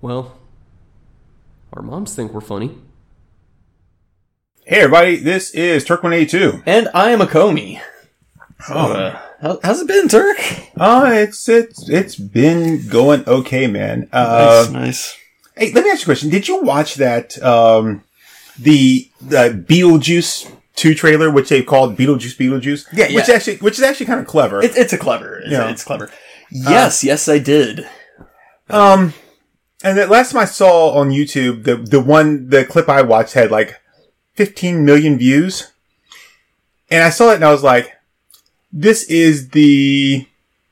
Well, our moms think we're funny. Hey everybody, this is Turk182. And I am a Comey. How's it been, Turk? It's been going okay, man. Nice. Hey, let me ask you a question. Did you watch that, the Beetlejuice 2 trailer, which they called Beetlejuice? Yeah. Which is actually kind of clever. It's clever. It's clever. Yes, I did. And the last time I saw on YouTube, the clip I watched had like 15 million views. And I saw it and I was like, this is the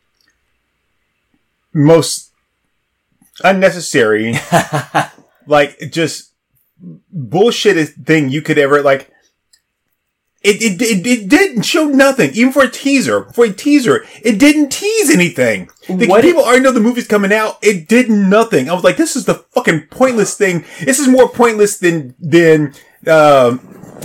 most unnecessary, like, just bullshit thing you could ever, like, it didn't show nothing, even for a teaser. It didn't tease anything. People already know the movie's coming out. It did nothing. I was like, this is the fucking pointless thing. This is more pointless than what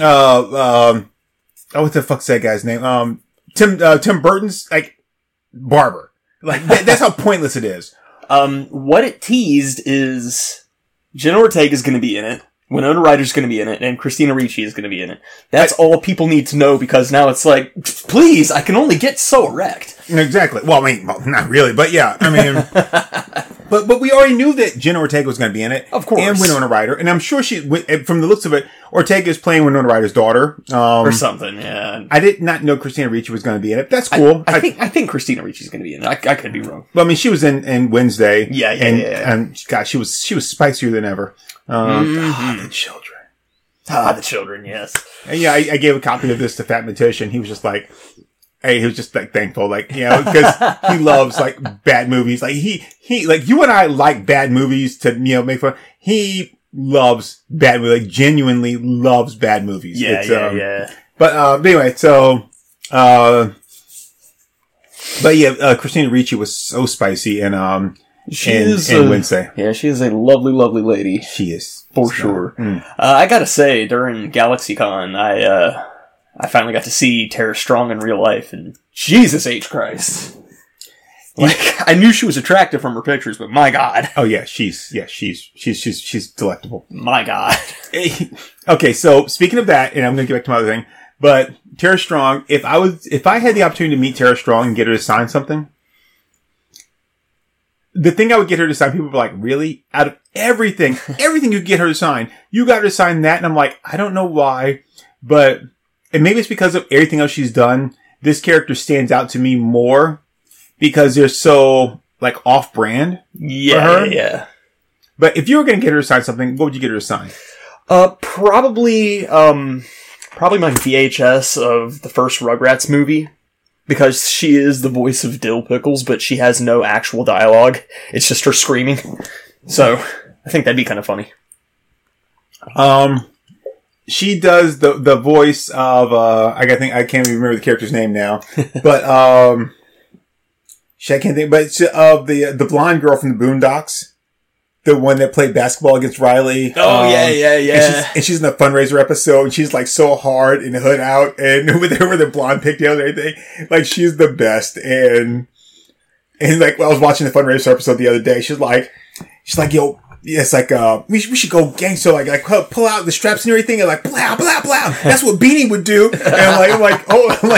the fuck's that guy's name? Tim Burton's, like, barber. Like, that's how pointless it is. What it teased is Jenna Ortega's gonna be in it, Winona Ryder's gonna be in it, and Christina Ricci is gonna be in it. That's all people need to know, because now it's like, please, I can only get so erect. Exactly. Well, I mean, not really, but yeah, I mean, but we already knew that Jenna Ortega was going to be in it. Of course. And Winona Ryder. And I'm sure from the looks of it, Ortega is playing Winona Ryder's daughter. Or something, yeah. I did not know Christina Ricci was going to be in it. That's cool. I think Christina Ricci's going to be in it. I could be wrong. Well, I mean, she was in Wednesday. Yeah. And gosh, she was spicier than ever. The children. The children, yes. And yeah, I gave a copy of this to Fat Matish, and he was just like, hey, he was just like thankful, like, you know, because he loves like bad movies. Like he like you and I like bad movies to, you know, make fun. He loves bad movies, like genuinely loves bad movies. Yeah. But anyway, so Christina Ricci was so spicy and Wednesday. Yeah, she is a lovely, lovely lady. She is for sure. I gotta say, during GalaxyCon, I finally got to see Tara Strong in real life, and Jesus H. Christ. Like, I knew she was attractive from her pictures, but my God. Oh yeah, she's delectable. My God. Okay, so speaking of that, and I'm gonna get back to my other thing, but Tara Strong, if I had the opportunity to meet Tara Strong and get her to sign something, the thing I would get her to sign, people were like, really? Out of everything you get her to sign, you got her to sign that, and I'm like, I don't know why, but and maybe it's because of everything else she's done. This character stands out to me more because they're so, like, off-brand for her. Yeah. But if you were going to get her to sign something, what would you get her to sign? Probably my VHS of the first Rugrats movie. Because she is the voice of Dill Pickles, but she has no actual dialogue. It's just her screaming. So, I think that'd be kind of funny. She does the voice of, I can't even remember the character's name now. But, I can't think, but of the blonde girl from the Boondocks. The one that played basketball against Riley. Oh, yeah. And she's in the fundraiser episode, and she's like so hard and hood out, and with the blonde pigtails and everything. Like, she's the best. And like, I was watching the fundraiser episode the other day. She's like, yo, it's like, we should go gangster, like pull out the straps and everything, and like, blah, blah, blah. That's what Beanie would do. And I'm like,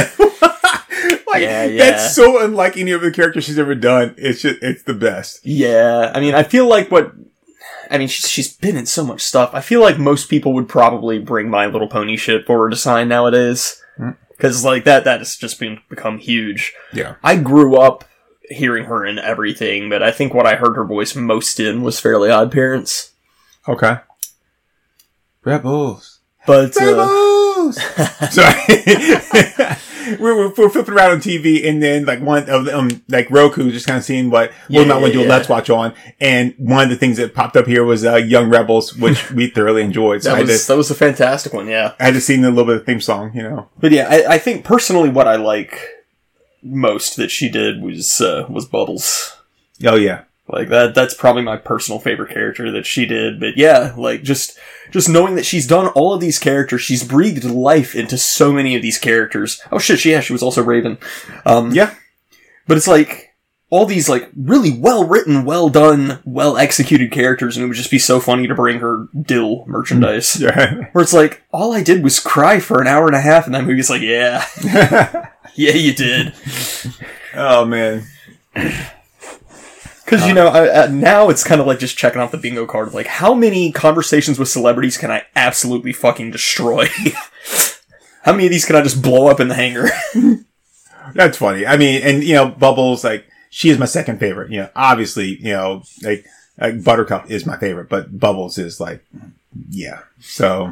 that's so unlike any of the characters she's ever done. It's the best. Yeah. I mean, I feel like she's been in so much stuff. I feel like most people would probably bring My Little Pony shit for her to sign nowadays. Cause like that has just become huge. Yeah. I grew up hearing her in everything, but I think what I heard her voice most in was Fairly Odd Parents. Okay. Rebels. But, Rebels! Sorry. We're flipping around on TV, and then like one of them, like Roku, just kind of seeing what we might want to do a Let's Watch on. And one of the things that popped up here was Young Rebels, which we thoroughly enjoyed. So that was a fantastic one, yeah. I had to sing a little bit of the theme song, you know. But yeah, I think personally what I like most that she did was Bubbles. Oh yeah. Like that's probably my personal favorite character that she did. But yeah, like just knowing that she's done all of these characters, she's breathed life into so many of these characters. Oh shit, she was also Raven. Yeah. But it's like, all these, like, really well-written, well-done, well-executed characters, and it would just be so funny to bring her Dill merchandise. Yeah. Where it's like, all I did was cry for an hour and a half, and that movie's like, yeah. Yeah, you did. Oh, man. Because, now it's kind of like just checking off the bingo card of, like, how many conversations with celebrities can I absolutely fucking destroy? How many of these can I just blow up in the hangar? That's funny. I mean, and, Bubbles, like, she is my second favorite. Obviously, like Buttercup is my favorite, but Bubbles is like, yeah. So,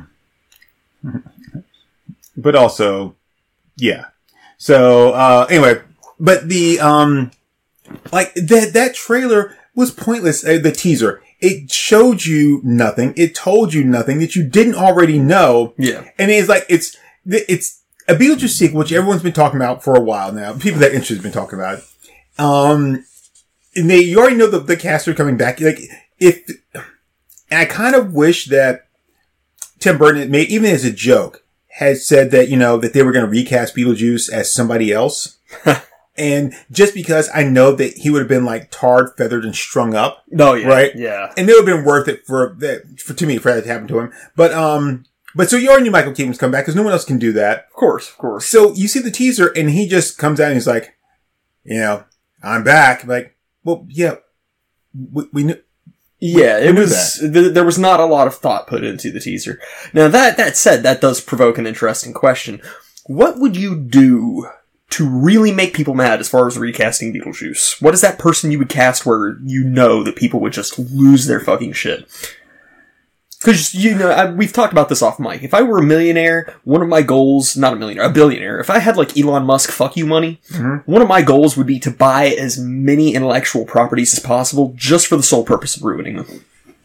but also, yeah. So, anyway, but the, like that trailer was pointless. The teaser, it showed you nothing. It told you nothing that you didn't already know. Yeah. And it's like, it's a Beetlejuice sequel, which everyone's been talking about for a while now. People that interested have been talking about it. And you already know the cast are coming back. Like, and I kind of wish that Tim Burton, even as a joke, had said that, that they were going to recast Beetlejuice as somebody else. And just because I know that he would have been like tarred, feathered, and strung up. Oh, yeah. Right? Yeah. And it would have been worth it for that to happen to him. But so you already knew Michael Keaton was coming back because no one else can do that. Of course. So you see the teaser and he just comes out and he's like, I'm back. Like, well, yeah, we knew. Yeah, there was not a lot of thought put into the teaser. Now, that said, that does provoke an interesting question. What would you do to really make people mad as far as recasting Beetlejuice? What is that person you would cast where that people would just lose their fucking shit? Because, we've talked about this off mic. If I were a millionaire, one of my goals, not a millionaire, a billionaire, if I had like Elon Musk fuck you money, one of my goals would be to buy as many intellectual properties as possible just for the sole purpose of ruining them.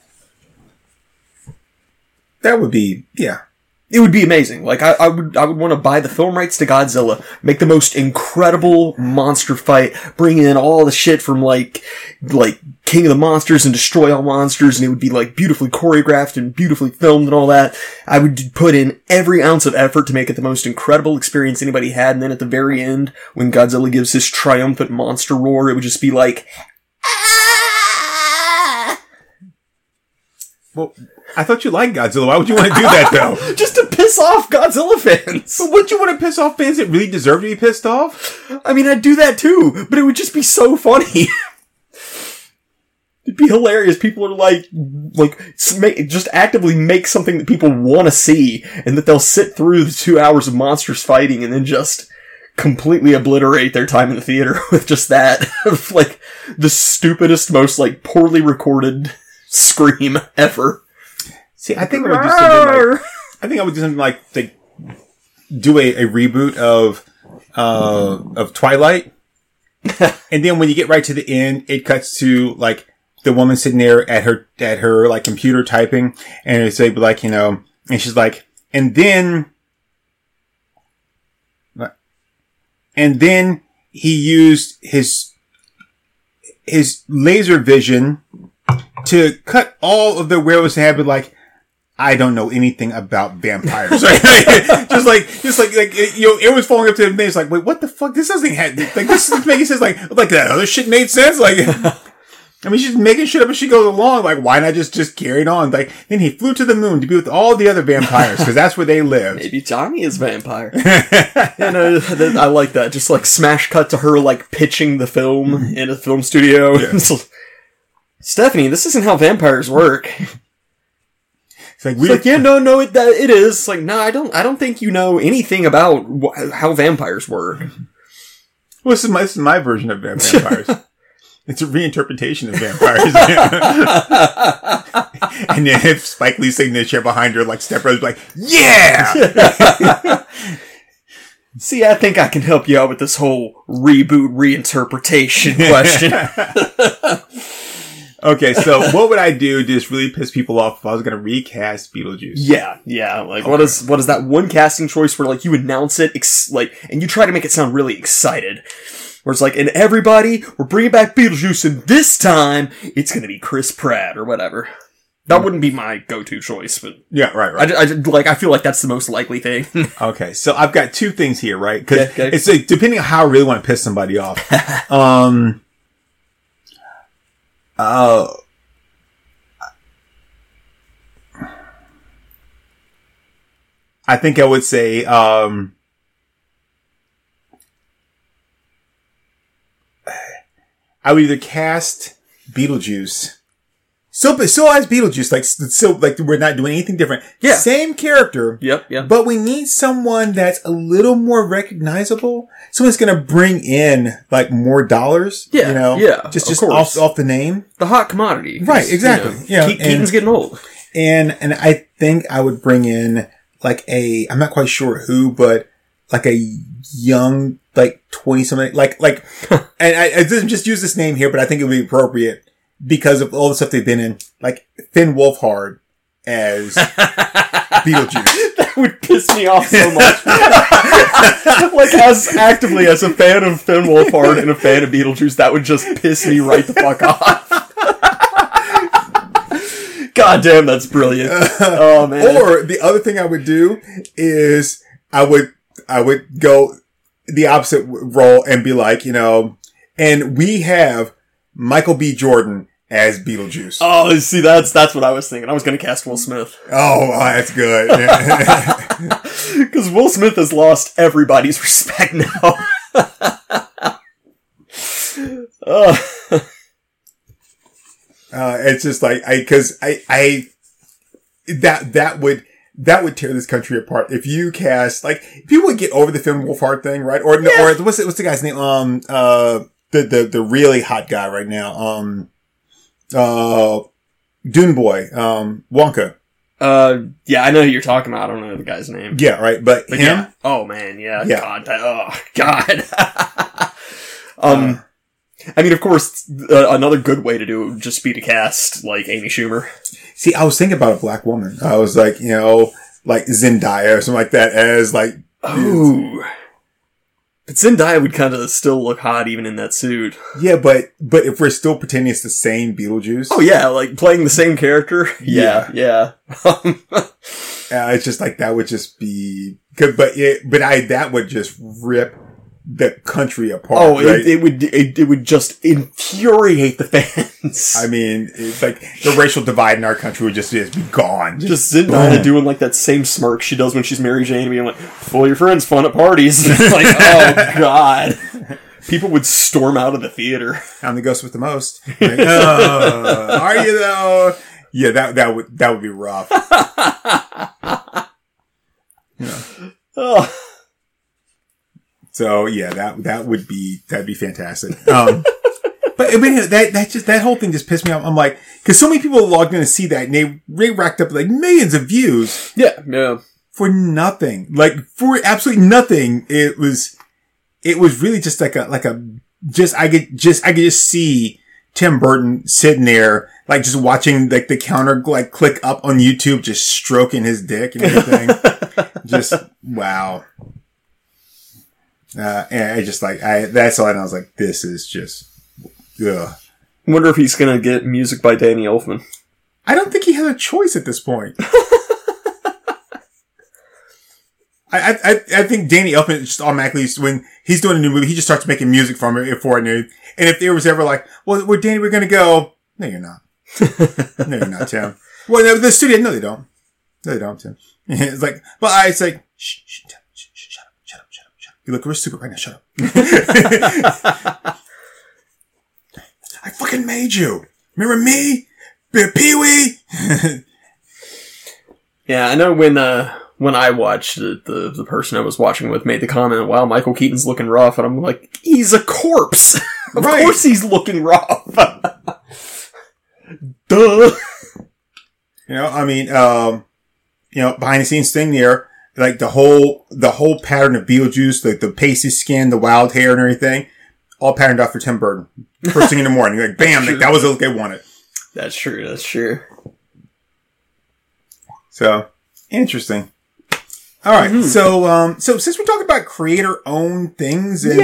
That would be, yeah. It would be amazing. Like, I would want to buy the film rights to Godzilla, make the most incredible monster fight, bring in all the shit from, like King of the Monsters and Destroy All Monsters, and it would be, like, beautifully choreographed and beautifully filmed and all that. I would put in every ounce of effort to make it the most incredible experience anybody had, and then at the very end, when Godzilla gives his triumphant monster roar, it would just be like, ah! Well, I thought you liked Godzilla. Why would you want to do that, though? Just to piss off Godzilla fans. But wouldn't you want to piss off fans that really deserve to be pissed off? I mean, I'd do that too, but it would just be so funny. It'd be hilarious. People are just actively make something that people want to see, and that they'll sit through the 2 hours of monsters fighting and then just completely obliterate their time in the theater with just that. Like, the stupidest, most, like, poorly recorded scream ever. See, I think I would do something like, do a reboot of Twilight. And then when you get right to the end, it cuts to, like, the woman sitting there at her, like, computer typing, and it's like, and she's like, and then he used his laser vision to cut all of the werewolves to have it like, I don't know anything about vampires. just like, it was falling up to him, and it's like, wait, what the fuck? This doesn't have, like, this is making sense. Like that other shit made sense. Like, I mean, she's making shit up as she goes along. Like, why not just carry it on? Like, then he flew to the moon to be with all the other vampires, because that's where they live. Maybe Johnny is vampire. I like that. Just, like, smash cut to her, like, pitching the film in a film studio. Yeah. Stephanie, this isn't how vampires work. It's like, yeah, no, it is. It's like, no, I don't think you know anything about how vampires work. Well, this is my version of vampires. It's a reinterpretation of vampires. And then if Spike Lee sitting in the chair behind her, like, Step Brothers, like, yeah! See, I think I can help you out with this whole reboot reinterpretation question. Okay, so what would I do to just really piss people off if I was going to recast Beetlejuice? Yeah. Like, okay. What is that one casting choice where, like, you announce it, and you try to make it sound really excited? Where it's like, and everybody, we're bringing back Beetlejuice, and this time, it's going to be Chris Pratt, or whatever. That wouldn't be my go-to choice, but... Yeah, right. I feel like that's the most likely thing. Okay, so I've got two things here, right? Because okay. it's like, depending on how I really want to piss somebody off. I think I would say, I would either cast Beetlejuice. So as Beetlejuice, like we're not doing anything different. Yeah. Same character. Yep. But we need someone that's a little more recognizable. Someone's gonna bring in, like, more dollars. Yeah, You know? yeah, Just of course. off the name. The hot commodity. 'Cause, Right, exactly. Keaton's getting old. And I think I would bring in, like, I'm not quite sure who, but like a young, like 20-something, and I didn't just use this name here, but I think it would be appropriate because of all the stuff they've been in, like Finn Wolfhard as Beetlejuice. That would piss me off so much. Like, as a fan of Finn Wolfhard and a fan of Beetlejuice, that would just piss me right the fuck off. God damn, that's brilliant. Oh, man. Or the other thing I would do is I would go the opposite role and be like, and we have Michael B. Jordan as Beetlejuice. Oh, see, that's what I was thinking. I was going to cast Will Smith. Oh, that's good. Because Will Smith has lost everybody's respect now. It's just like, that would tear this country apart. If you cast, like, people would get over the Finn Wolfhard thing, right? Or what's the guy's name? The really hot guy right now. Dune Boy, Wonka. Yeah, I know who you're talking about. I don't know the guy's name. Yeah, right. But him? Yeah. Oh, man, yeah. Yeah. God. I mean, of course, another good way to do it would just be to cast, like, Amy Schumer. See, I was thinking about a black woman. I was like, like Zendaya or something like that as, like... Ooh. But Zendaya would kind of still look hot even in that suit. Yeah, but if we're still pretending it's the same Beetlejuice... Oh, yeah, like, playing the same character? Yeah. It's just like, that would just be... that would just rip the country apart. Oh, right? it would just infuriate the fans. I mean, it's like the racial divide in our country would just be gone. Just Zendaya doing like that same smirk she does when she's Mary Jane, being like, "Fool your friends, fun at parties." It's like, oh god, people would storm out of the theater. I'm the ghost with the most. Like, oh, are you though? Yeah, that would be rough. Oh. So yeah, that'd be fantastic. But I mean, that whole thing just pissed me off. I'm like, because so many people logged in to see that, and they racked up like millions of views. Yeah. For nothing, like for absolutely nothing. It was really just I could just see Tim Burton sitting there, like just watching like the counter like click up on YouTube, just stroking his dick and everything. Just wow. And I just like, that's all, and I was like, this is just, ugh. I wonder if he's gonna get music by Danny Elfman. I don't think he has a choice at this point. I think Danny Elfman just automatically, when he's doing a new movie, he just starts making music for it. And if there was ever like, well, where Danny, we're gonna go. No, you're not. No, you're not, Tim. Well, no, the studio, no, they don't. No, they don't, Tim. It's like, but it's like, shh, Tim. You look real stupid right now. Shut up. I fucking made you. Remember me? Pee-wee? Yeah, I know when I watched it, the person I was watching with made the comment, wow, Michael Keaton's looking rough. And I'm like, he's a corpse. Of course he's looking rough. Duh. I mean, behind the scenes thing there, like the whole pattern of Beetlejuice, like the pasty skin, the wild hair and everything, all patterned off for Tim Burton. First thing in the morning, like bam, like that was the look they wanted. That's true. So, interesting. All right. Mm-hmm. So since we're talking about creator-owned things and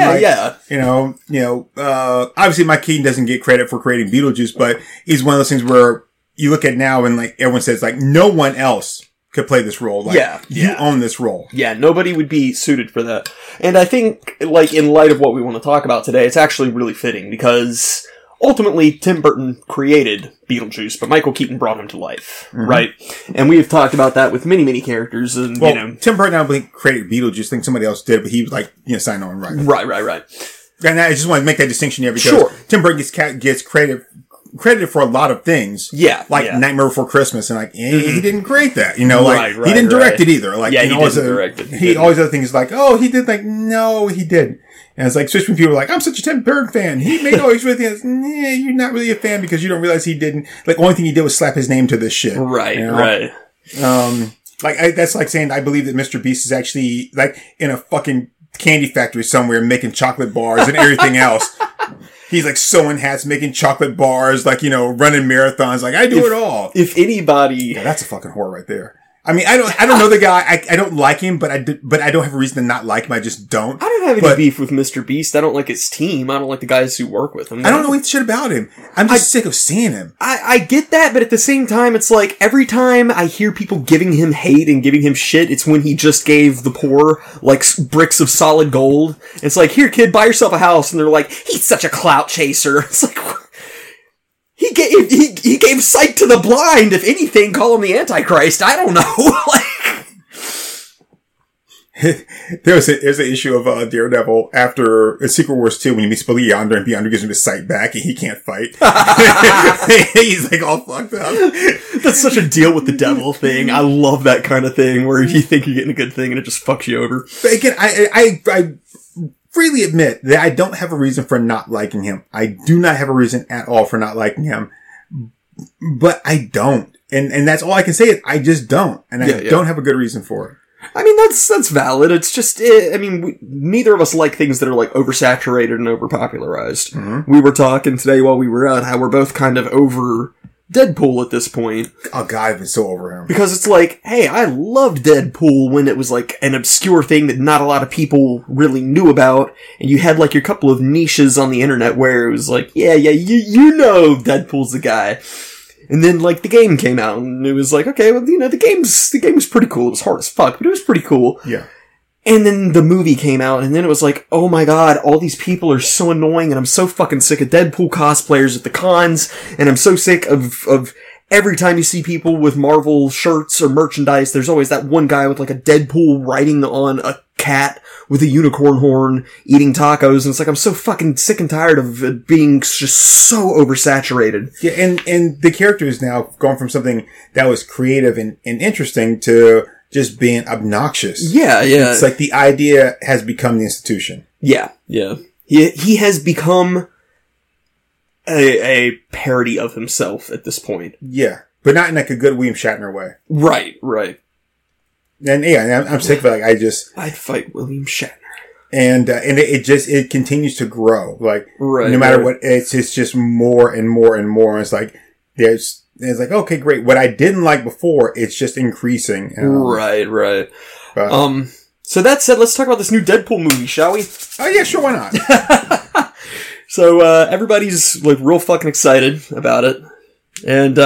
obviously Mike Keaton doesn't get credit for creating Beetlejuice, but he's one of those things where you look at now and like everyone says like no one else could play this role. Like, you own this role. Yeah, nobody would be suited for that. And I think, like, in light of what we want to talk about today, it's actually really fitting because ultimately, Tim Burton created Beetlejuice, but Michael Keaton brought him to life, right? And we have talked about that with many, many characters, and, Tim Burton, I don't think created Beetlejuice. I think somebody else did, but he was like, signed on, right. Right. And I just want to make that distinction here because Tim Burton gets credited for a lot of things. Nightmare Before Christmas, and he didn't create that. He didn't direct it either. He didn't direct it. He always other things like, he did. No, he didn't. And it's like, especially when people are like, I'm such a Tim Burton fan. He made all these really things. You're not really a fan because you don't realize he didn't. Like, only thing he did was slap his name to this shit. Right. That's like saying I believe that Mr. Beast is actually like in a fucking candy factory somewhere making chocolate bars and everything else. He's like sewing hats, making chocolate bars, like, running marathons. Like, I do it all. If anybody... Yeah, that's a fucking whore right there. I mean, I don't know the guy. I don't like him, but I don't have a reason to not like him. I just don't. I don't have any beef with Mr. Beast. I don't like his team. I don't like the guys who work with him. I don't know any shit about him. I'm just sick of seeing him. I get that, but at the same time, it's like every time I hear people giving him hate and giving him shit, it's when he just gave the poor, like, bricks of solid gold. It's like, here, kid, buy yourself a house. And they're like, he's such a clout chaser. It's like... He gave sight to the blind. If anything, call him the Antichrist. I don't know. There's an issue of Daredevil after Secret Wars 2 when he meets Beyonder and Beyonder gives him his sight back and he can't fight. He's like all fucked up. That's such a deal with the devil thing. I love that kind of thing where you think you're getting a good thing and it just fucks you over. But again, I freely admit that I don't have a reason for not liking him. I do not have a reason at all for not liking him. But I don't. And that's all I can say is I just don't. And I don't have a good reason for it. I mean, that's valid. It's just, neither of us like things that are like oversaturated and overpopularized. Mm-hmm. We were talking today while we were out how we're both kind of over Deadpool at this point. Oh god, I've been so over him. Because it's like, hey, I loved Deadpool when it was like an obscure thing that not a lot of people really knew about, and you had like your couple of niches on the internet where it was like, you know Deadpool's the guy. And then like the game came out and it was like, okay, well, the game was pretty cool. It was hard as fuck, but it was pretty cool. Yeah. And then the movie came out, and then it was like, oh my god, all these people are so annoying, and I'm so fucking sick of Deadpool cosplayers at the cons, and I'm so sick of every time you see people with Marvel shirts or merchandise, there's always that one guy with like a Deadpool riding on a cat with a unicorn horn eating tacos, and it's like, I'm so fucking sick and tired of it being just so oversaturated. Yeah, and the character is now gone from something that was creative and interesting to just being obnoxious. Yeah. It's like the idea has become the institution. Yeah. He has become a parody of himself at this point. Yeah, but not in like a good William Shatner way. Right. And I'm sick of it. Like, I'd fight William Shatner. And it continues to grow. Like, no matter what, it's just more and more and more. It's like, it's like, okay, great. What I didn't like before, it's just increasing. Right. So that said, let's talk about this new Deadpool movie, shall we? Oh yeah, sure, why not? So, everybody's like real fucking excited about it. And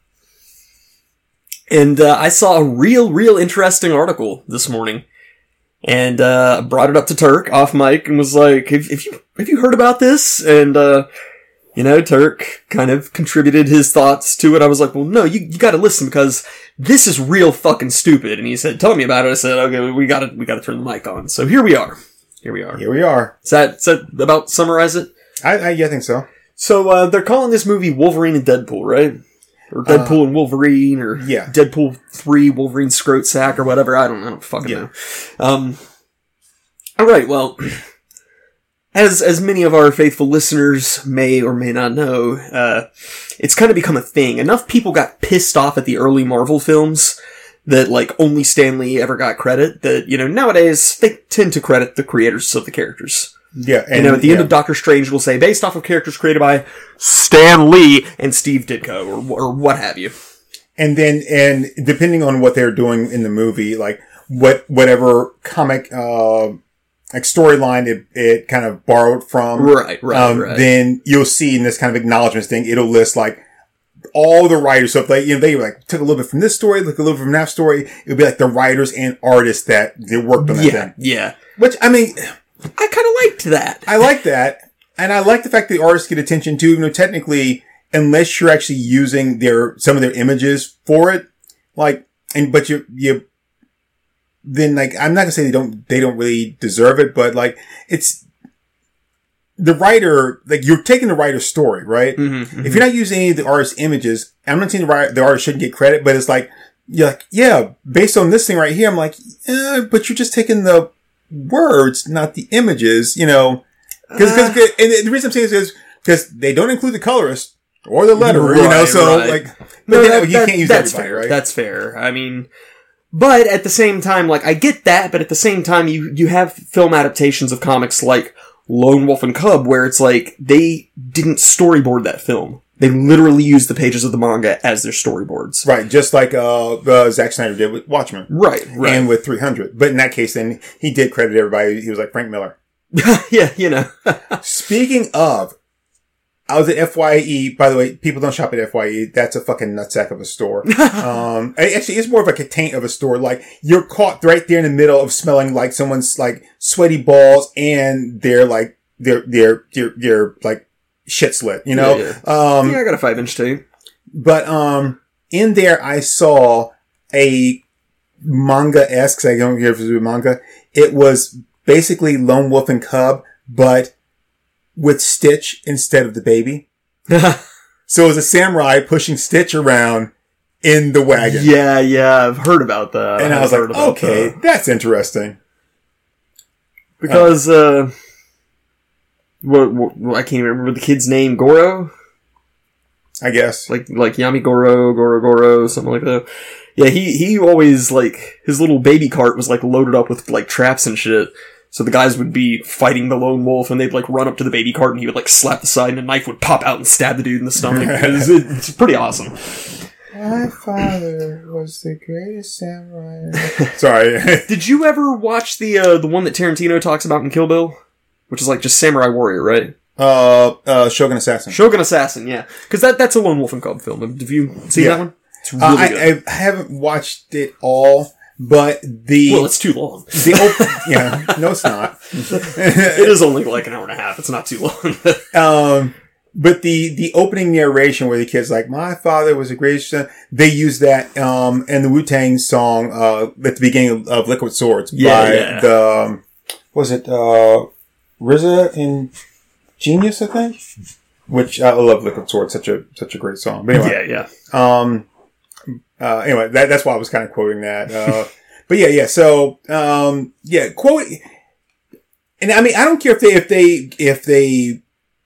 I saw a real interesting article this morning. And, brought it up to Turk off mic and was like, have you heard about this? And, Turk kind of contributed his thoughts to it. I was like, well, no, you gotta listen because this is real fucking stupid. And he said, tell me about it. I said, okay, we gotta turn the mic on. So here we are. Does that about summarize it? I think so. So, they're calling this movie Wolverine and Deadpool, right? Or Deadpool and Wolverine, or Deadpool 3, Wolverine Scroat Sack, or whatever. I don't fucking know. Alright, well, as many of our faithful listeners may or may not know, it's kind of become a thing. Enough people got pissed off at the early Marvel films that, like, only Stan Lee ever got credit, that, nowadays, they tend to credit the creators of the characters. Yeah. And, at the end of Doctor Strange, we'll say, based off of characters created by Stan Lee and Steve Ditko, or what have you. And depending on what they're doing in the movie, like, whatever comic, like storyline it kind of borrowed from. Right. Then you'll see in this kind of acknowledgments thing, it'll list, like, all the writers. So if they like took a little bit from this story, look a little bit from that story, it'll be like the writers and artists that they worked on that thing. Yeah. Which, I mean, I kind of liked that. I like that. And I like the fact that the artists get attention too, technically, unless you're actually using some of their images for it, but you then I'm not gonna say they don't really deserve it, but it's the writer, you're taking the writer's story, right? If you're not using any of the artist's images, I'm not saying the artist shouldn't get credit, but it's you're yeah, based on this thing right here, I'm but you're just taking the words, not the images, and the reason I'm saying this is because they don't include the colorist or the letterer, you can't use everybody, fair. right? That's fair. I mean, but at the same time, I get that, but at the same time, you have film adaptations of comics like Lone Wolf and Cub, where it's they didn't storyboard that film. They literally used the pages of the manga as their storyboards. Right, just like Zack Snyder did with Watchmen. Right. And with 300. But in that case, then, he did credit everybody. He was like Frank Miller. Yeah, Speaking of, I was at FYE. By the way, people don't shop at FYE. That's a fucking nutsack of a store. Actually, it's more of a taint of a store. You're caught right there in the middle of smelling like someone's, sweaty balls and they're shit slit, Yeah, I got a 5-inch tape. But, in there I saw a manga-esque, 'cause I don't care if it's a manga. It was basically Lone Wolf and Cub, but with Stitch instead of the baby. So it was a samurai pushing Stitch around in the wagon. Yeah, I've heard about that. And I was like, okay, that's interesting. Because, what, I can't even remember the kid's name. Goro? I guess. Like Yami Goro, something like that. Yeah, he always, his little baby cart was, loaded up with, traps and shit. So the guys would be fighting the lone wolf, and they'd, run up to the baby cart, and he would, slap the side, and a knife would pop out and stab the dude in the stomach. It's pretty awesome. My father was the greatest samurai. Sorry. Did you ever watch the one that Tarantino talks about in Kill Bill? Which is just Samurai Warrior, right? Shogun Assassin. Shogun Assassin, yeah. Because that's a Lone Wolf and Cub film. Have you seen that one? It's really good. I haven't watched it all, but well, it's too long. Yeah, no, it's not. It is only an hour and a half. It's not too long. But the opening narration where the kid's my father was the greatest, they use that, in the Wu-Tang song, at the beginning of Liquid Swords by the, was it, RZA and Genius, I think? Which, I love Liquid Swords, such a great song. But anyway. Yeah. Anyway, that's why I was kind of quoting that. But yeah. So, quote. And I mean, I don't care if they,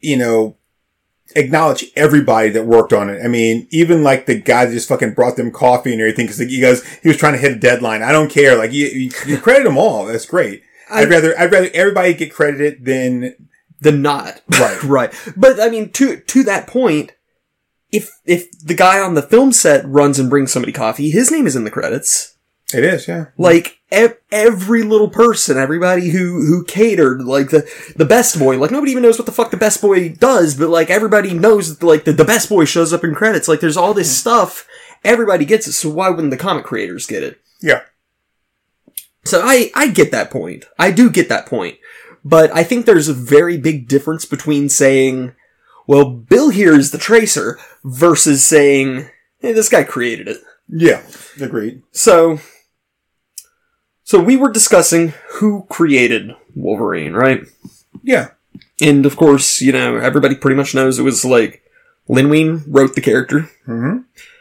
acknowledge everybody that worked on it. I mean, even the guy that just fucking brought them coffee and everything because he was trying to hit a deadline. I don't care. You credit them all. That's great. I'd rather everybody get credited than not. Right. Right. But I mean, to that point, if the guy on the film set runs and brings somebody coffee, his name is in the credits. It is, yeah. Every little person, everybody who catered, the best boy, nobody even knows what the fuck the best boy does, but everybody knows that the best boy shows up in credits. There's all this stuff, everybody gets it, so why wouldn't the comic creators get it? Yeah. So I get that point. I do get that point. But I think there's a very big difference between saying, well, Bill here is the tracer, versus saying, hey, this guy created it. Yeah, agreed. So we were discussing who created Wolverine, right? Yeah. And of course, everybody pretty much knows it was Lin Wein wrote the character. Mm-hmm.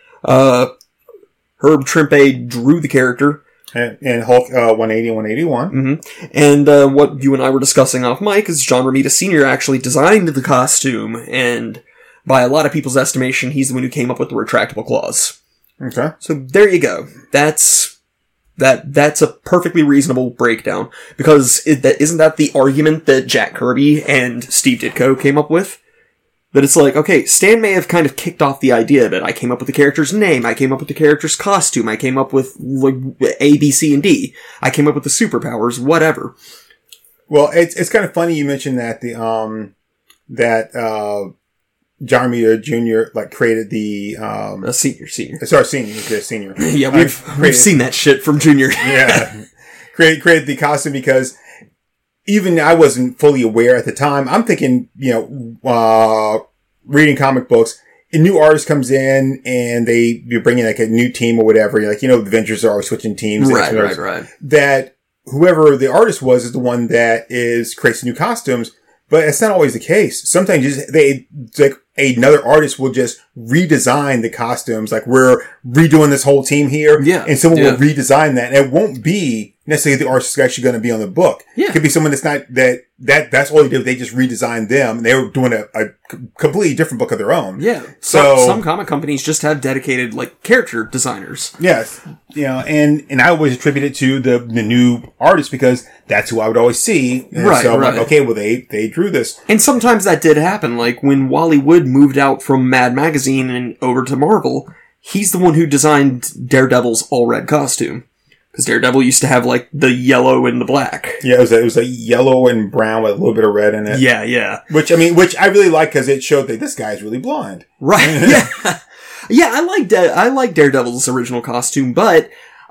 Herb Trimpe drew the character. And Hulk 180 and 181. Mm-hmm. And what you and I were discussing off mic is John Romita Sr. actually designed the costume, and by a lot of people's estimation, he's the one who came up with the retractable claws. Okay. So there you go. That's a perfectly reasonable breakdown, because isn't that the argument that Jack Kirby and Steve Ditko came up with? That it's okay, Stan may have kind of kicked off the idea of it. I came up with the character's name, I came up with the character's costume, I came up with, A, B, C, and D. I came up with the superpowers, whatever. Well, it's kind of funny you mentioned that John Romita Jr. created the Senior. Sorry, senior. Yeah, we've seen that shit from Junior. Yeah. Created the costume because even I wasn't fully aware at the time. I'm thinking, reading comic books, a new artist comes in and you bring in like a new team or whatever. Like, the Avengers are always switching teams. Right. That whoever the artist was is the one that creates new costumes. But it's not always the case. Sometimes another artist will just redesign the costumes. Like, we're redoing this whole team here. Yeah. And someone will redesign that. And it won't be necessarily the artist is actually going to be on the book. Yeah. It could be someone that's not, that's all they did. They just redesigned them. And they were doing a completely different book of their own. Yeah. So some comic companies just have dedicated, like, character designers. Yes. And I always attribute it to the new artist because that's who I would always see. And right. So I'm like, okay, well, they drew this. And sometimes that did happen. Like, when Wally Wood moved out from Mad Magazine and over to Marvel, he's the one who designed Daredevil's all-red costume. Because Daredevil used to have, like, the yellow and the black. Yeah, it was a yellow and brown with a little bit of red in it. Yeah. Which I really like because it showed that this guy's really blind. Right, yeah. Yeah, I like Daredevil's original costume, but,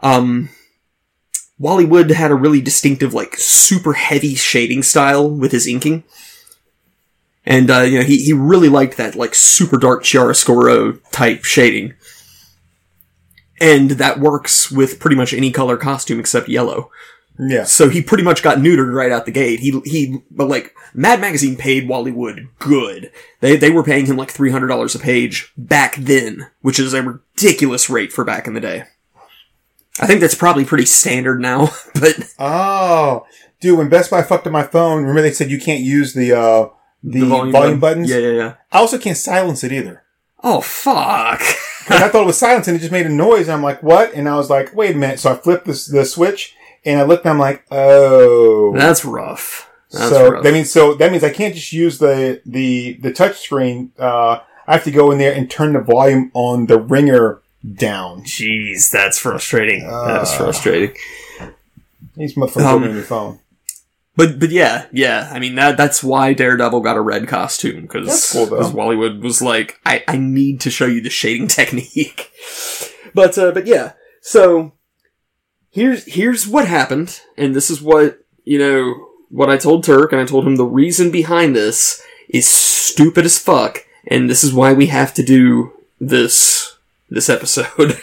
Wally Wood had a really distinctive, like, super heavy shading style with his inking. And, he really liked that, like, super dark chiaroscuro type shading. And that works with pretty much any color costume except yellow. Yeah. So he pretty much got neutered right out the gate. But like, Mad Magazine paid Wally Wood good. They were paying him like $300 a page back then, which is a ridiculous rate for back in the day. I think that's probably pretty standard now, but... Oh. Dude, when Best Buy fucked up my phone, remember they said you can't use the volume buttons? Yeah. I also can't silence it either. Oh, fuck. And I thought it was silence and it just made a noise. And I'm like, what? And I was like, wait a minute. So I flipped the switch and I looked and I'm like, oh. That's rough. That means I can't just use the touch screen. I have to go in there and turn the volume on the ringer down. Jeez, that's frustrating. That's frustrating. These motherfuckers on your phone. But yeah. I mean, that's why Daredevil got a red costume, because cool, Wally Wood was like, I need to show you the shading technique. But yeah. So, here's what happened, and this is what I told Turk, and I told him the reason behind this is stupid as fuck, and this is why we have to do this episode.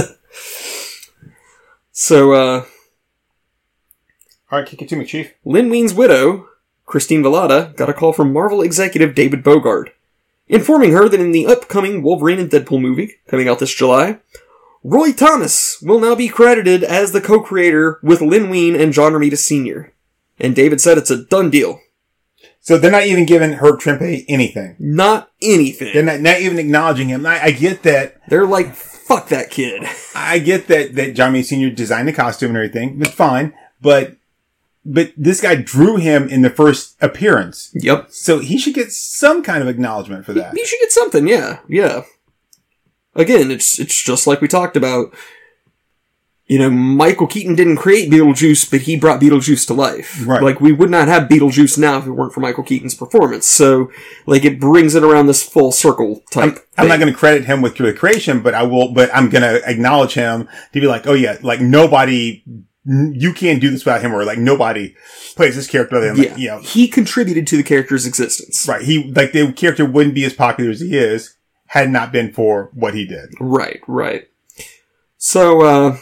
So, Alright, kick it to me, Chief. Lin Wein's widow, Christine Vallada, got a call from Marvel executive David Bogard, informing her that in the upcoming Wolverine and Deadpool movie, coming out this July, Roy Thomas will now be credited as the co-creator with Lin Wein and John Romita Sr. And David said it's a done deal. So they're not even giving Herb Trimpe anything. Not anything. They're not even acknowledging him. I get that. They're like, fuck that kid. I get that John Romita Sr. designed the costume and everything. It's fine. But this guy drew him in the first appearance. Yep. So he should get some kind of acknowledgement for that. He should get something, yeah. Again, it's just like we talked about. Michael Keaton didn't create Beetlejuice, but he brought Beetlejuice to life. Right. Like, we would not have Beetlejuice now if it weren't for Michael Keaton's performance. So, like, it brings it around this full circle type I'm not going to credit him with the creation, but I'm going to acknowledge him to be like, oh yeah, like nobody, you can't do this without him, or like nobody plays this character without him. Yeah. Like, he contributed to the character's existence. Right. The character wouldn't be as popular as he is had it not been for what he did. Right. So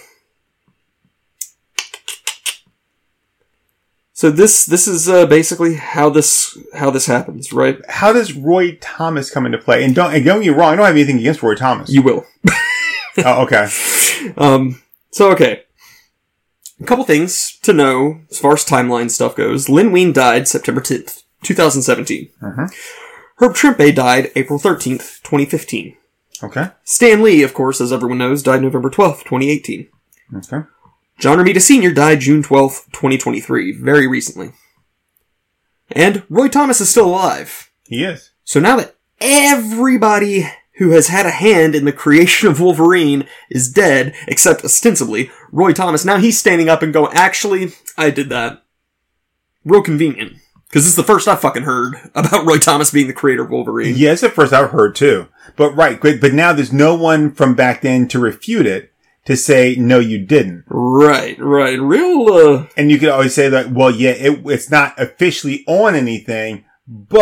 this is basically how this happens, right? How does Roy Thomas come into play? And don't get me wrong, I don't have anything against Roy Thomas. You will. Oh, okay. Okay. A couple things to know as far as timeline stuff goes. Lin Wein died September 10th, 2017. Mm-hmm. Herb Trimpe died April 13th, 2015. Okay. Stan Lee, of course, as everyone knows, died November 12th, 2018. Okay. John Romita Sr. died June 12th, 2023, very recently. And Roy Thomas is still alive. He is. So now that everybody who has had a hand in the creation of Wolverine is dead, except ostensibly Roy Thomas, now he's standing up and going, actually, I did that. Real convenient. Because this is the first I've fucking heard about Roy Thomas being the creator of Wolverine. Yeah, it's the first I've heard too. But now there's no one from back then to refute it. to say, no, you didn't. Right. Real, And you could always say that, well, yeah, it's not officially on anything, but ...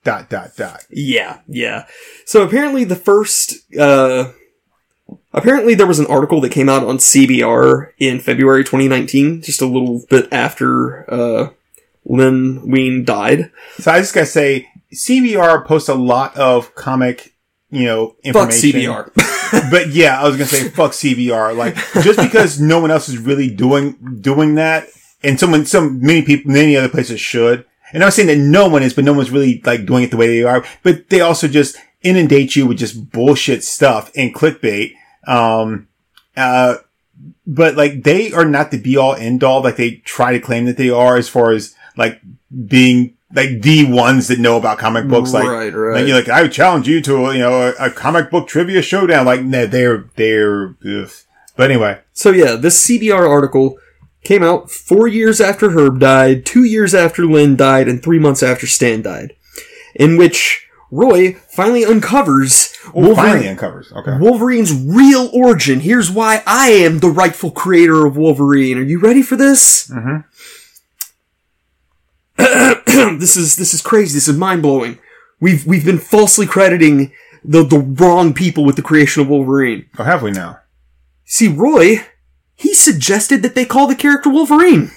Yeah. So apparently apparently there was an article that came out on CBR in February 2019, just a little bit after, Lynn Wein died. So I just gotta say, CBR posts a lot of comic, information. Fuck CBR. But yeah, I was gonna say, fuck CBR. Like, just because no one else is really doing that, and many other places should. And I'm not saying that no one is, but no one's really, like, doing it the way they are. But they also just inundate you with just bullshit stuff and clickbait. But, like, they are not the be-all, end-all, like they try to claim that they are, as far as, like, being, like, the ones that know about comic books. Like, right. Like, you're like, I would challenge you to, a comic book trivia showdown. Like, no, they're, ugh. But anyway. So yeah, this CBR article came out 4 years after Herb died, 2 years after Lynn died, and 3 months after Stan died, in which Roy finally uncovers Wolverine's real origin. Here's why I am the rightful creator of Wolverine. Are you ready for this? Mm-hmm. This is crazy. This is mind-blowing. We've been falsely crediting the wrong people with the creation of Wolverine. Oh, have we now? See, Roy, he suggested that they call the character Wolverine.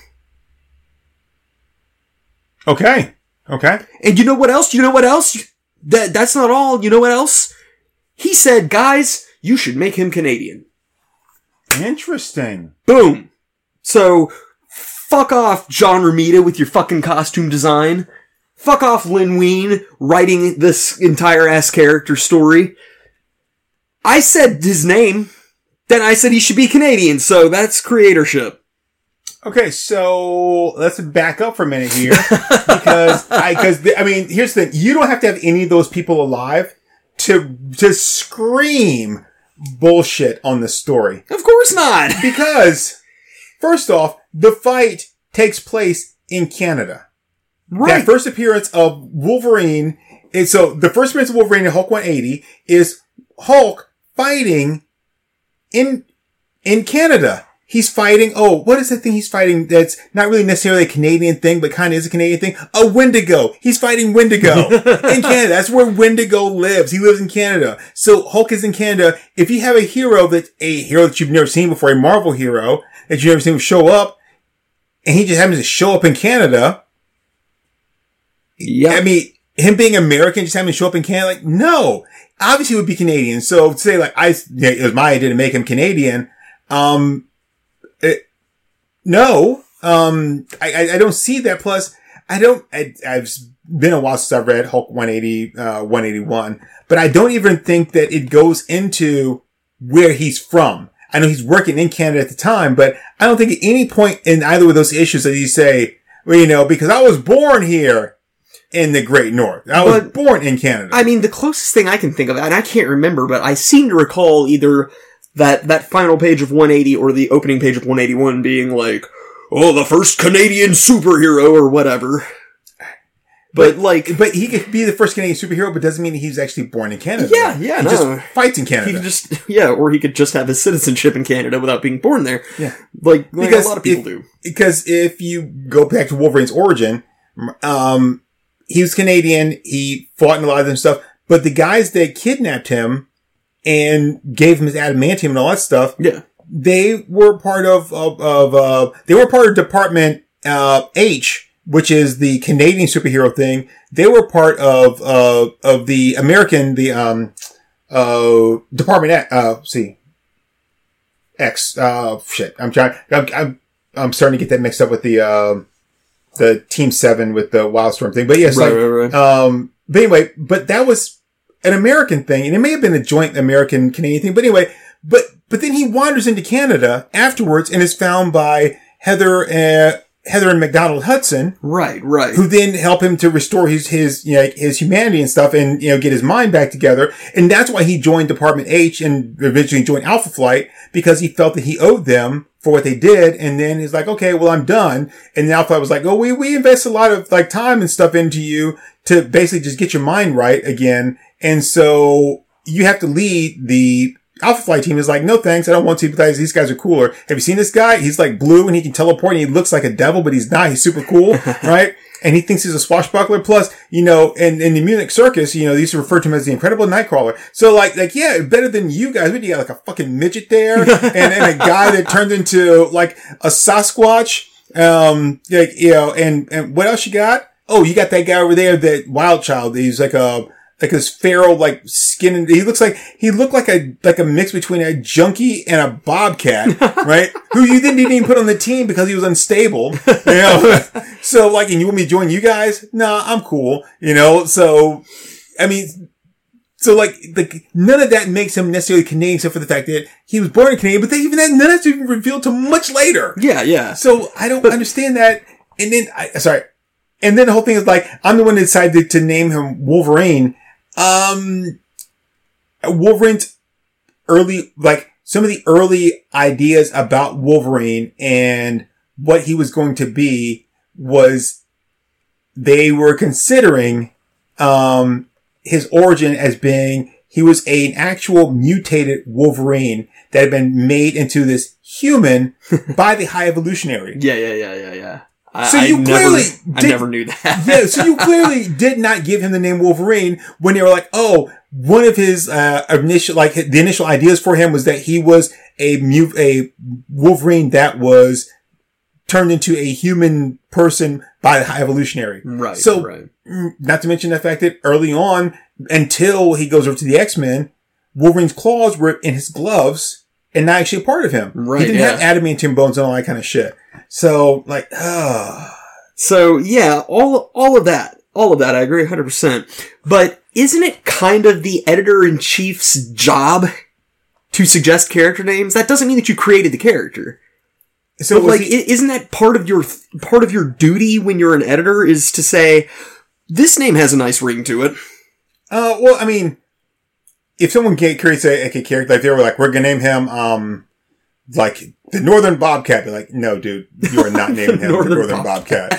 Okay. And you know what else? That's not all. You know what else? He said, guys, you should make him Canadian. Interesting. Boom. So, fuck off, John Romita, with your fucking costume design. Fuck off, Lynn Wein, writing this entire-ass character story. I said his name. Then I said he should be Canadian, so that's creatorship. Okay, so let's back up for a minute here. because here's the thing. You don't have to have any of those people alive to scream bullshit on the story. Of course not! Because, first off, the fight takes place in Canada. Right. That first appearance of Wolverine, and so the first appearance of Wolverine in Hulk 180 is Hulk fighting in Canada. He's fighting, what is the thing he's fighting that's not really necessarily a Canadian thing, but kind of is a Canadian thing? A Wendigo. He's fighting Wendigo in Canada. That's where Wendigo lives. He lives in Canada. So Hulk is in Canada. If you have a hero that you've never seen before, a Marvel hero that you've never seen show up, and he just happens to show up in Canada. Yeah. I mean, him being American, just having to show up in Canada, like, no. Obviously, it would be Canadian. So to say, like, it was my idea to make him Canadian. No. I don't see that. Plus, I've been a while since I've read Hulk 180, 181, but I don't even think that it goes into where he's from. I know he's working in Canada at the time, but I don't think at any point in either of those issues that you say, well, because I was born here in the Great North. I was born in Canada. I mean, the closest thing I can think of, and I can't remember, but I seem to recall either that final page of 180 or the opening page of 181 being like, the first Canadian superhero or whatever. But he could be the first Canadian superhero, but doesn't mean he's actually born in Canada. Yeah, he just fights in Canada. Or he could just have his citizenship in Canada without being born there. Yeah. Like a lot of people do. Because if you go back to Wolverine's origin, he was Canadian, he fought in a lot of them stuff, but the guys that kidnapped him and gave him his adamantium and all that stuff, they were part of Department H, which is the Canadian superhero thing. They were part of the American, Department X. Shit. I'm starting to get that mixed up with the Team 7 with the Wildstorm thing. But yes, right. But anyway, but that was an American thing, and it may have been a joint American-Canadian thing, but anyway, but then he wanders into Canada afterwards and is found by Heather and McDonald Hudson. Right. Who then help him to restore his humanity and stuff and, get his mind back together. And that's why he joined Department H and eventually joined Alpha Flight, because he felt that he owed them for what they did. And then he's like, okay, well, I'm done. And then Alpha Flight was like, we invest a lot of time and stuff into you to basically just get your mind right again. And so you have to lead the Alpha Flight team is like, no thanks, I don't want to sympathize. These guys are cooler. Have you seen this guy? He's like blue and he can teleport and he looks like a devil, but he's not. He's super cool, right? And he thinks he's a swashbuckler. Plus, in the Munich circus, they used to refer to him as the Incredible Nightcrawler. So yeah, better than you guys. What do you got? Like a fucking midget there and a guy that turned into like a Sasquatch. And what else you got? Oh, you got that guy over there, that Wild Child. He's like this feral, like skin. And he looked like a mix between a junkie and a bobcat, right? Who you didn't even put on the team because he was unstable, So and you want me to join you guys? Nah, I'm cool, So, I mean, none of that makes him necessarily Canadian, except for the fact that he was born in Canada, but none of that's even revealed till much later. Yeah, yeah. So I don't understand that. And then, and then the whole thing is like, I'm the one that decided to name him Wolverine. Wolverine's some of the early ideas about Wolverine and what he was going to be was they were considering, his origin as being, he was an actual mutated Wolverine that had been made into this human by the High Evolutionary. Yeah. So I never knew that. Yeah, so you clearly did not give him the name Wolverine when they were like, oh, one of his the initial ideas for him was that he was a Wolverine that was turned into a human person by the High Evolutionary. Right. So, right. Not to mention the fact that early on, until he goes over to the X-Men, Wolverine's claws were in his gloves and not actually a part of him. Right. He didn't have adamantium bones and all that kind of shit. So, So, yeah, all of that, I agree 100%. But isn't it kind of the editor-in-chief's job to suggest character names? That doesn't mean that you created the character. So, but isn't that part of your duty when you're an editor is to say, this name has a nice ring to it? Well, I mean, if someone creates a character, like they were like, we're gonna name him, like the Northern Bobcat, be like, no, dude, you are not naming him the Northern Bobcat.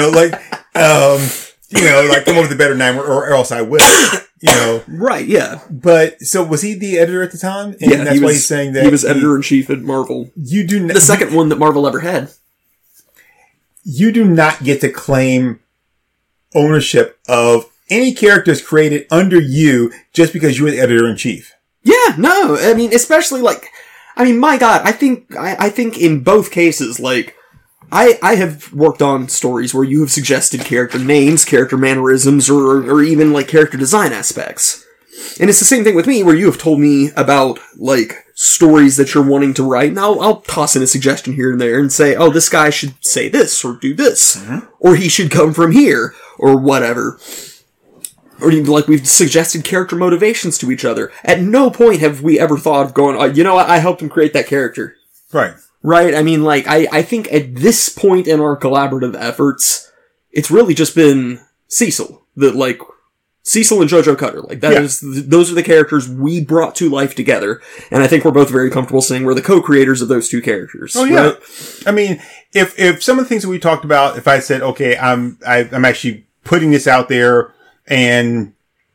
Come up with a better name, or else I will. Right? Yeah. But so was he the editor at the time? And yeah, that's why he's saying that he was editor-in-chief at Marvel. The second one that Marvel ever had. You do not get to claim ownership of any characters created under you just because you were the editor-in-chief. Yeah, no, I mean, especially my God, I think in both cases, I have worked on stories where you have suggested character names, character mannerisms, or even character design aspects. And it's the same thing with me, where you have told me about stories that you're wanting to write, and I'll toss in a suggestion here and there and say, oh, this guy should say this or do this, or he should come from here or whatever. Or even we've suggested character motivations to each other. At no point have we ever thought of going, I helped him create that character. Right. Right? I mean, I think at this point in our collaborative efforts, it's really just been Cecil. Cecil and JoJo Cutter. Those are the characters we brought to life together. And I think we're both very comfortable saying we're the co-creators of those two characters. Oh, yeah. Right? I mean, if some of the things that we talked about, if I said, okay, I'm actually putting this out there, and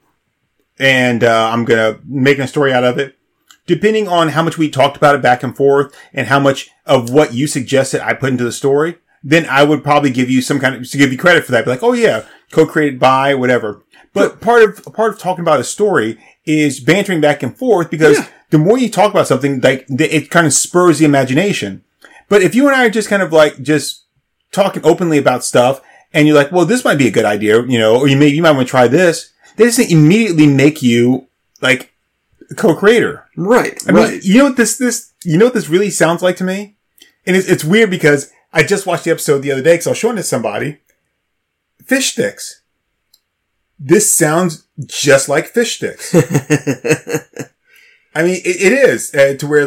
I'm gonna make a story out of it. Depending on how much we talked about it back and forth, and how much of what you suggested I put into the story, then I would probably give you to give you credit for that. Be like, oh yeah, co-created by whatever. But part of talking about a story is bantering back and forth, because the more you talk about something, it kind of spurs the imagination. But if you and I are just kind of just talking openly about stuff, and you're like, well, this might be a good idea, or you might want to try this. That doesn't immediately make you a co-creator. Right. I mean, you know what this really sounds like to me? And it's weird because I just watched the episode the other day because I was showing it to somebody. Fish sticks. This sounds just like fish sticks. I mean, it is to where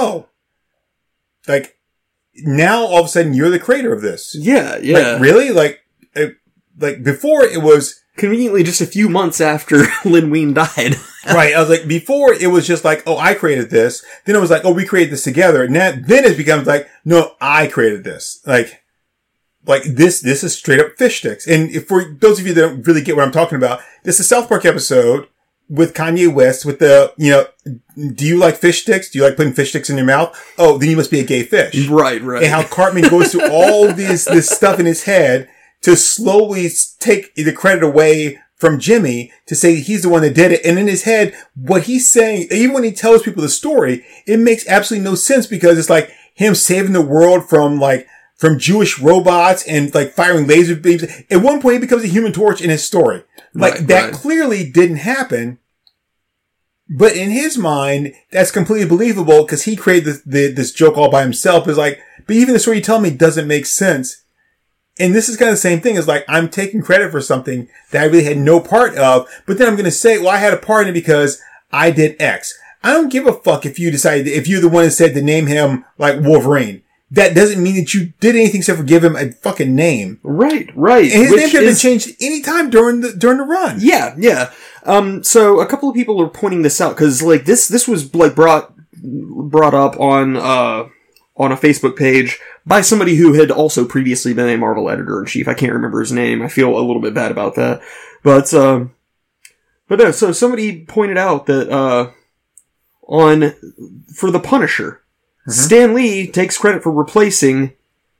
now all of a sudden you're the creator of this. Yeah, yeah. Really? Before it was conveniently just a few months after Lin Wein died. Right. I was like, before it was just oh, I created this. Then it was oh, we created this together. And then it becomes no, I created this. This is straight up fish sticks. And for those of you that don't really get what I'm talking about, this is a South Park episode with Kanye West with the, do you like fish sticks? Do you like putting fish sticks in your mouth? Oh, then you must be a gay fish. Right. And how Cartman goes through all this stuff in his head to slowly take the credit away from Jimmy to say he's the one that did it. And in his head, what he's saying, even when he tells people the story, it makes absolutely no sense because it's like him saving the world from Jewish robots and like firing laser beams. At one point, he becomes a Human Torch in his story. That clearly didn't happen. But in his mind, that's completely believable because he created this joke all by himself. It's like, but even the story you tell me doesn't make sense. And this is kind of the same thing as like, I'm taking credit for something that I really had no part of, but then I'm going to say, well, I had a part in it because I did X. I don't give a fuck if you're the one that said to name him like Wolverine. That doesn't mean that you did anything except for give him a fucking name. Right. And his name could have been changed any time during the run. Yeah. So a couple of people are pointing this out because like this was like brought up on a Facebook page by somebody who had also previously been a Marvel editor-in-chief. I can't remember his name. I feel a little bit bad about that. But no, so somebody pointed out that for the Punisher, Stan Lee takes credit for replacing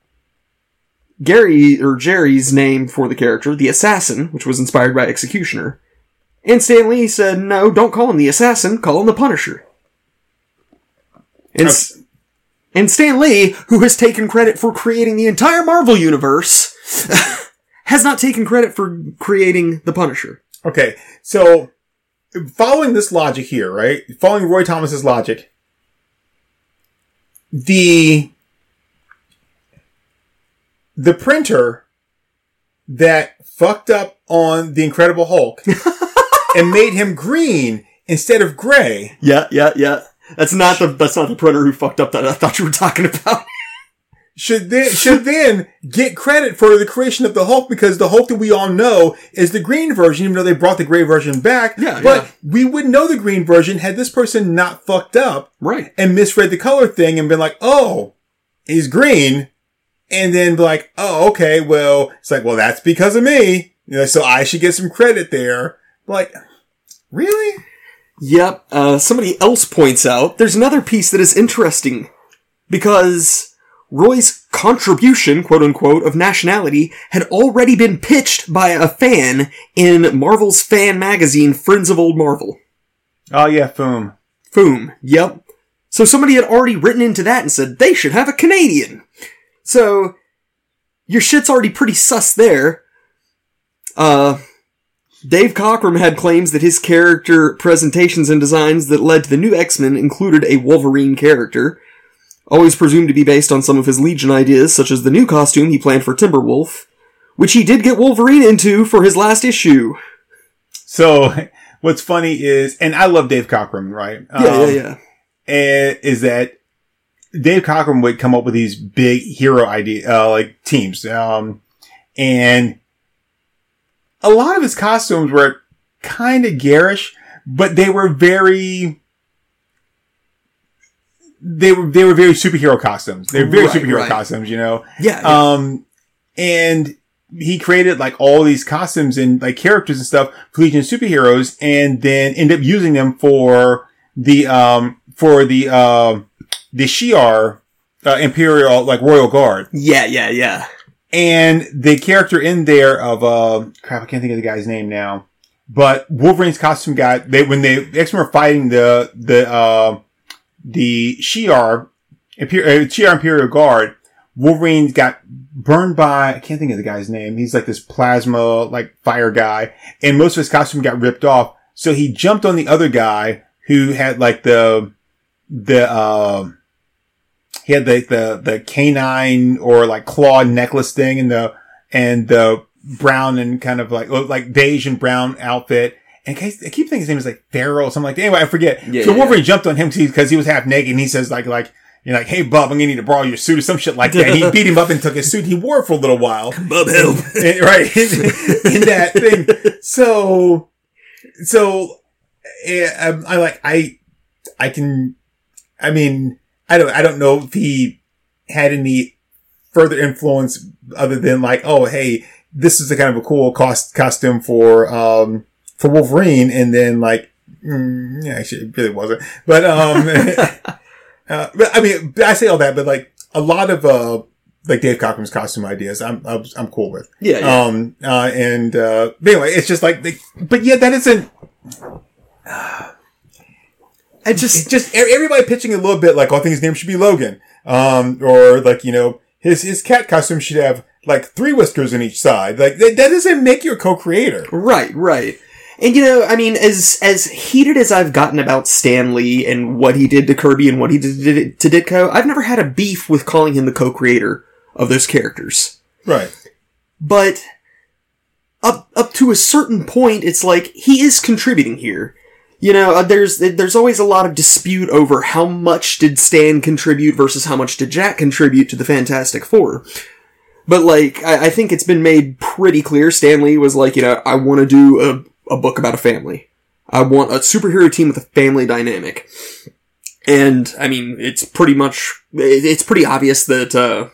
Jerry's name for the character, the Assassin, which was inspired by Executioner. And Stan Lee said, no, don't call him the Assassin, call him the Punisher. And Stan Lee, who has taken credit for creating the entire Marvel Universe, has not taken credit for creating the Punisher. Okay, so following this logic here, right? Following Roy Thomas's logic, the printer that fucked up on the Incredible Hulk and made him green instead of gray. Yeah. That's not the printer who fucked up that I thought you were talking about. should then get credit for the creation of the Hulk because the Hulk that we all know is the green version, even though they brought the gray version back. But we wouldn't know the green version had this person not fucked up. Right. And misread the color thing and been like, oh, he's green. And then be like, oh, okay, well, it's like, well, that's because of me. So I should get some credit there. Like, really? Yep. Somebody else points out there's another piece that is interesting because Roy's contribution, quote unquote, of nationality had already been pitched by a fan in Marvel's fan magazine, Friends of Old Marvel. Oh yeah, Foom. Yep. So somebody had already written into that and said they should have a Canadian. So your shit's already pretty sus there. Dave Cockrum had claims that his character presentations and designs that led to the new X-Men included a Wolverine character, always presumed to be based on some of his Legion ideas, such as the new costume he planned for Timberwolf, which he did get Wolverine into for his last issue. So, what's funny is, and I love Dave Cockrum, right? Yeah. Is that Dave Cockrum would come up with these big hero teams. And a lot of his costumes were kind of garish, but they were very superhero costumes. They were very superhero costumes, Yeah. And he created like all these costumes and like characters and stuff for Legion of Superheroes and then ended up using them for the Shi'ar, Imperial, like Royal Guard. Yeah. And the character in there of, I can't think of the guy's name now, but Wolverine's costume when the X-Men were fighting the Shi'ar Imperial Guard, Wolverine got burned by, I can't think of the guy's name. He's like this plasma, like fire guy, and most of his costume got ripped off. So he jumped on the other guy who had like the canine or like claw necklace thing and the brown and kind of like beige and brown outfit. And I keep thinking his name is like Pharaoh or something like that. Anyway, I forget. Yeah, so Wolverine jumped on him because he was half naked and he says hey Bub, I'm gonna need to borrow your suit or some shit like that. And he beat him up and took his suit. He wore it for a little while. Bub help. Right. In that thing. So I don't know if he had any further influence other than like, oh, hey, this is a kind of a cool costume for Wolverine. And then like Yeah, actually, it really wasn't. But, but I mean, I say all that, but like a lot of, like Dave Cockrum's costume ideas, I'm cool with. Yeah. But anyway, it's just like, but yeah, that isn't, it's just everybody pitching a little bit like, I think his name should be Logan. Or like, his cat costume should have like 3 whiskers on each side. Like, that doesn't make you a co-creator. Right. And I mean, as heated as I've gotten about Stan Lee and what he did to Kirby and what he did to Ditko, I've never had a beef with calling him the co-creator of those characters. Right. But up to a certain point, it's like, he is contributing here. There's always a lot of dispute over how much did Stan contribute versus how much did Jack contribute to the Fantastic Four. But, like, I think it's been made pretty clear. Stan Lee was like, I want to do a book about a family. I want a superhero team with a family dynamic. And, I mean, it's pretty obvious that,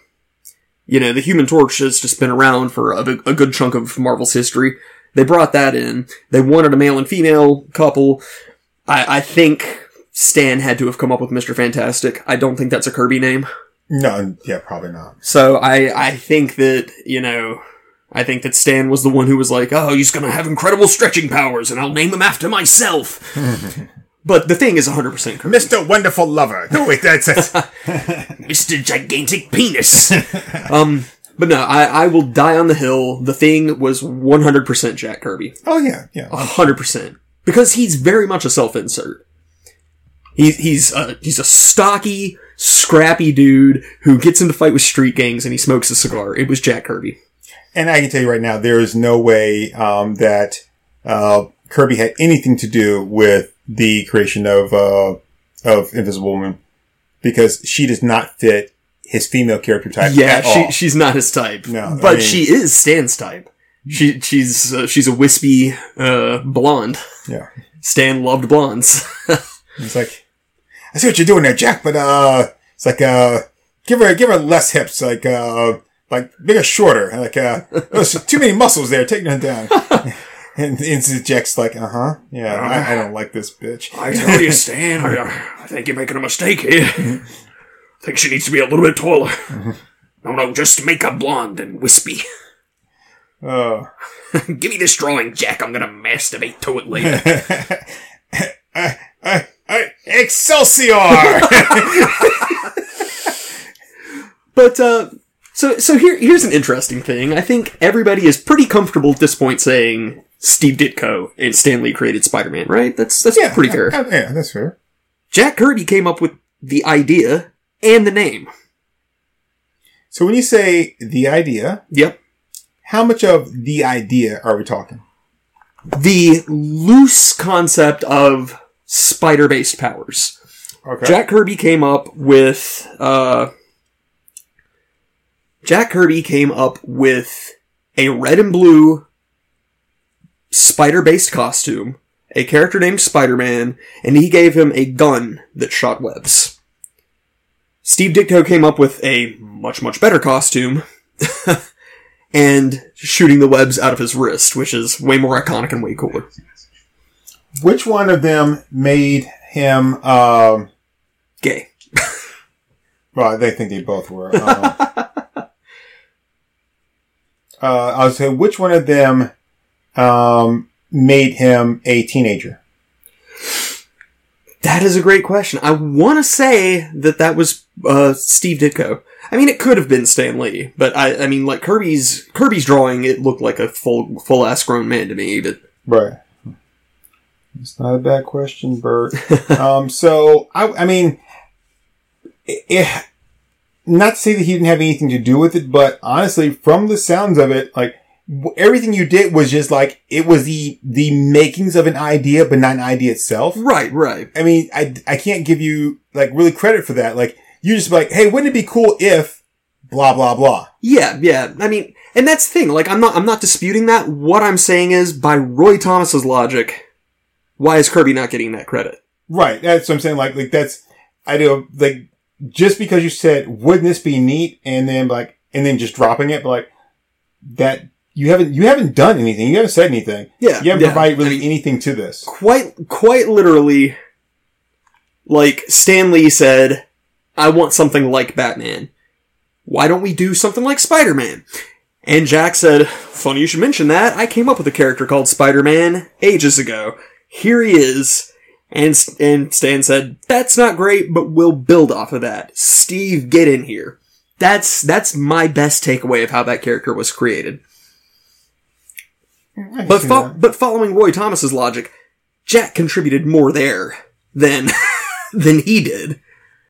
the Human Torch has just been around for a good chunk of Marvel's history. They brought that in. They wanted a male and female couple. I think Stan had to have come up with Mr. Fantastic. I don't think that's a Kirby name. No, yeah, probably not. So I think that, I think that Stan was the one who was like, oh, he's gonna have incredible stretching powers, and I'll name him after myself. But the thing is 100% Kirby. Mr. Wonderful Lover. No, wait, that's it. Mr. Gigantic Penis. But no, I will die on the hill. The Thing was 100% Jack Kirby. Oh, yeah. 100%. Because he's very much a self-insert. He's a stocky, scrappy dude who gets into fight with street gangs and he smokes a cigar. It was Jack Kirby. And I can tell you right now, there is no way that Kirby had anything to do with the creation of Invisible Woman, because she does not fit his female character type. Yeah, she's not his type. No, but she is Stan's type. She's a wispy blonde. Yeah, Stan loved blondes. It's like, I see what you're doing there, Jack, but it's like give her less hips, like make her shorter, like there's too many muscles there, taking her down. And Jack's like, yeah, I don't like this bitch. I tell you, Stan, I think you're making a mistake here. I think she needs to be a little bit taller. No, just make her blonde and wispy. Give me this drawing, Jack. I'm gonna masturbate to it later. Excelsior! But, so here's an interesting thing. I think everybody is pretty comfortable at this point saying Steve Ditko and Stan Lee created Spider-Man, right? That's pretty fair. Yeah, that's fair. Jack Kirby came up with the idea and the name. So when you say the idea... Yep. How much of the idea are we talking? The loose concept of spider-based powers. Okay. Jack Kirby came up with a red and blue spider-based costume, a character named Spider-Man, and he gave him a gun that shot webs. Steve Ditko came up with a much, much better costume and shooting the webs out of his wrist, which is way more iconic and way cooler. Which one of them made him gay? Well, they think they both were. I would say, which one of them made him a teenager? That is a great question. I want to say that was Steve Ditko. I mean, it could have been Stan Lee, but I mean, like Kirby's drawing, it looked like a full ass grown man to me. But right, it's not a bad question, Bert. So I mean, not to say that he didn't have anything to do with it, but honestly, from the sounds of it, like everything you did was just like it was the makings of an idea, but not an idea itself. Right. I mean, I can't give you like really credit for that. Like you just be like, hey, wouldn't it be cool if blah blah blah? Yeah. I mean, and that's the thing. Like I'm not disputing that. What I'm saying is, by Roy Thomas's logic, why is Kirby not getting that credit? Right. That's what I'm saying. Like that's I do like just because you said wouldn't this be neat, and then just dropping it, but like you haven't done anything. You haven't said anything. Yeah. You haven't Yeah. provided really I mean, anything to this. Quite literally, like, Stan Lee said, I want something like Batman. Why don't we do something like Spider-Man? And Jack said, funny you should mention that. I came up with a character called Spider-Man ages ago. Here he is. And Stan said, that's not great, but we'll build off of that. Steve, get in here. That's my best takeaway of how that character was created. But following Roy Thomas's logic, Jack contributed more there than than he did.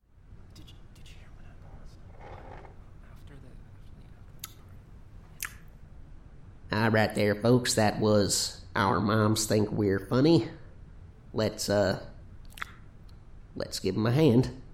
All right there, folks. That was Our Moms Think We're Funny. Let's give them a hand.